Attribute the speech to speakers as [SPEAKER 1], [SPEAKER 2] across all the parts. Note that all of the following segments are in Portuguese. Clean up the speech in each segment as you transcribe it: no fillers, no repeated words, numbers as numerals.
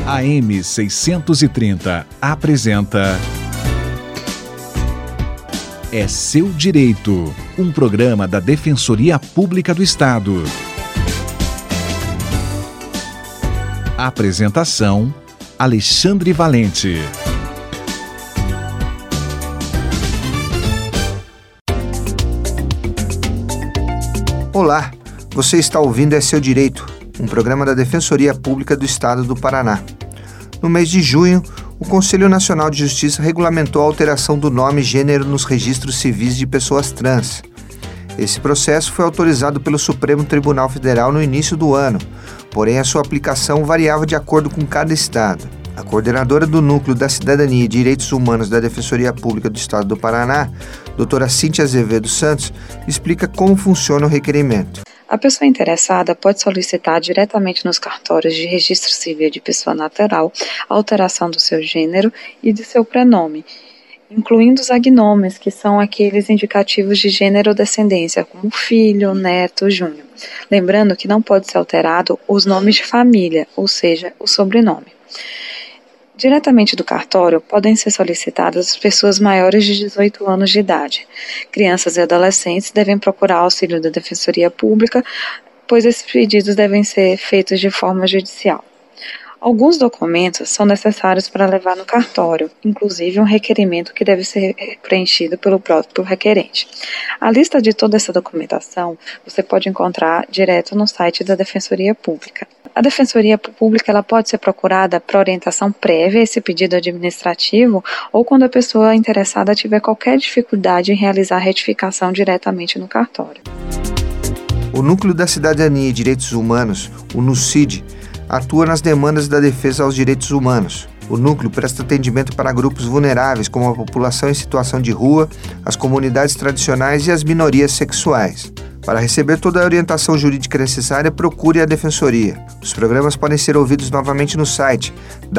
[SPEAKER 1] AM 630 apresenta É Seu Direito, um programa da Defensoria Pública do Estado. Apresentação: Alexandre Valente.
[SPEAKER 2] Olá, você está ouvindo É Seu Direito, um programa da Defensoria Pública do Estado do Paraná. No mês de junho, o Conselho Nacional de Justiça regulamentou a alteração do nome e gênero nos registros civis de pessoas trans. Esse processo foi autorizado pelo Supremo Tribunal Federal no início do ano, porém a sua aplicação variava de acordo com cada estado. A coordenadora do Núcleo da Cidadania e Direitos Humanos da Defensoria Pública do Estado do Paraná, doutora Cíntia Azevedo Santos, explica como funciona o requerimento.
[SPEAKER 3] A pessoa interessada pode solicitar diretamente nos cartórios de registro civil de pessoa natural a alteração do seu gênero e de seu prenome, incluindo os agnômenos, que são aqueles indicativos de gênero ou descendência, como filho, neto, júnior. Lembrando que não pode ser alterado os nomes de família, ou seja, o sobrenome. Diretamente do cartório, podem ser solicitadas pessoas maiores de 18 anos de idade. Crianças e adolescentes devem procurar auxílio da Defensoria Pública, pois esses pedidos devem ser feitos de forma judicial. Alguns documentos são necessários para levar no cartório, inclusive um requerimento que deve ser preenchido pelo próprio requerente. A lista de toda essa documentação você pode encontrar direto no site da Defensoria Pública. A Defensoria Pública ela pode ser procurada para orientação prévia a esse pedido administrativo ou quando a pessoa interessada tiver qualquer dificuldade em realizar a retificação diretamente no cartório.
[SPEAKER 2] O Núcleo da Cidadania e Direitos Humanos, o NUCID, atua nas demandas da defesa aos direitos humanos. O núcleo presta atendimento para grupos vulneráveis, como a população em situação de rua, as comunidades tradicionais e as minorias sexuais. Para receber toda a orientação jurídica necessária, procure a Defensoria. Os programas podem ser ouvidos novamente no site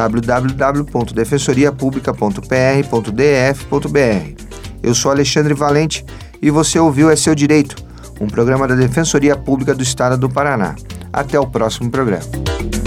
[SPEAKER 2] www.defensoriapublica.pr.df.br. Eu sou Alexandre Valente e você ouviu É Seu Direito, um programa da Defensoria Pública do Estado do Paraná. Até o próximo programa.